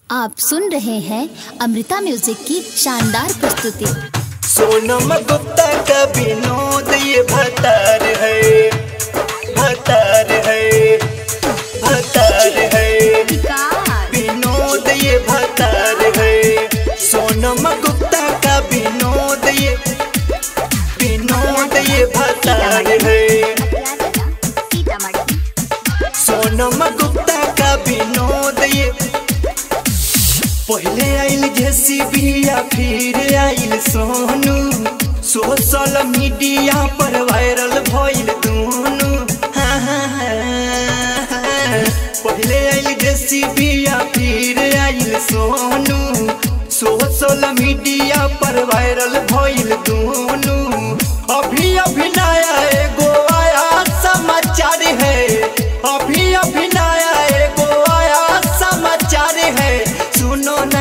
आप सुन रहे हैं अमृता म्यूजिक की शानदार प्रस्तुति। सोनम गुप्ता का विनोद ये भतार है, भतार है, भतार है, विनोद ये भतार है। सोनम गुप्ता का विनोद ये भतार है। सोनम गुप्ता का विनोद ये पहले आइल जेसीबी या फिर आइल सोनू, सोशल मीडिया पर वायरल भइल दोनों। पहले आइल जेसीबी या फिर आइल सोनू, सोशल मीडिया पर वायरल भइल दोनों। अभी अभी नया एगो आया समाचार है, अभी अभी नया एगो आया समाचार है। सुनो ना,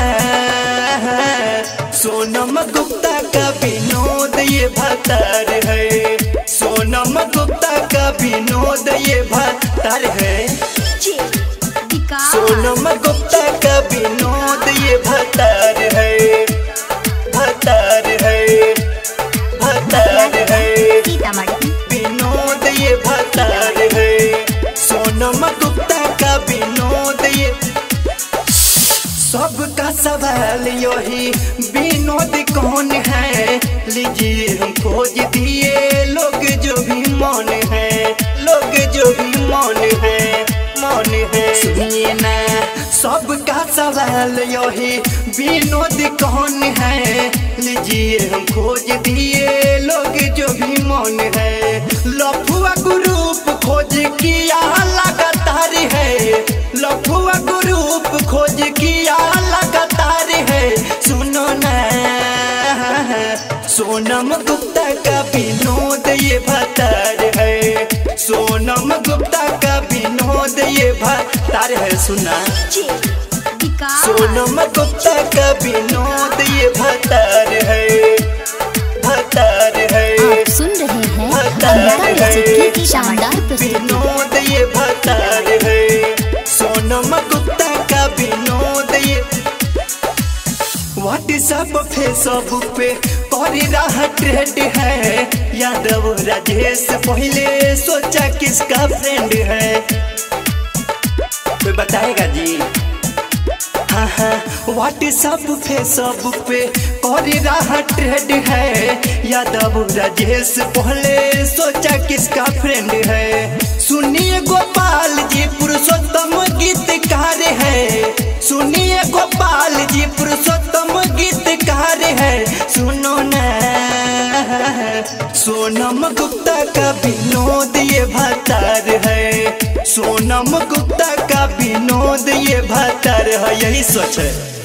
सोनम गुप्ता का विनोद ये भतार है। सोनम गुप्ता का विनोद ये भतार है। सोनम गुप्ता का विनोद ये भतार है, भतार है, भतार है, विनोद ये भतार है। सोनम गुप्ता का विनोद ये सबका सवाल यही विनोद कौन है, लीजिए हम खोज दिए लोग जो भी मौन है, लोग जो भी मौन है, मौन है। सुनिए ना, सबका सवाल यही विनोद कौन है, लीजिए हम खोज दिए लोग जो भी मौन है। लफुआ ग्रुप खोज किया लगातार है, लफुआ ग्रुप खोज किया लगातार है। सुनो ना, सोनम गुप्ता का विनोद ये भतार है। सोनम गुप्ता का विनोद ये भतार है। सुना, सोनम गुप्ता का विनोद ये भतार है, भतार है। आप सुन रहे हैं अमृता म्यूजिक की शानदार प्रस्तुति। विनोद ये भतार है। सोनम गुप्ता का विनोद ये व्हाट्सएप फेसबुक पे कर रहा ट्रेंड है। यादव राजेश पहले सोचा किसका फ्रेंड है, कोई बताएगा जी? हाँ, व्हाट्सएप फेसबुक पे कर रहा ट्रेंड है। यादव राजेश पहले सोचा किसका फ्रेंड है। सुनिए गोपाल जी पुरुषोत्तम गीतकार है, सुनिए गोपाल जी पुरुषोत्तम गीतकार है। सुनो ना, सोनम गुप्ता का विनोद ये भतार है। सोनम गुप्ता का विनोद ये भतार है। यही सोच है।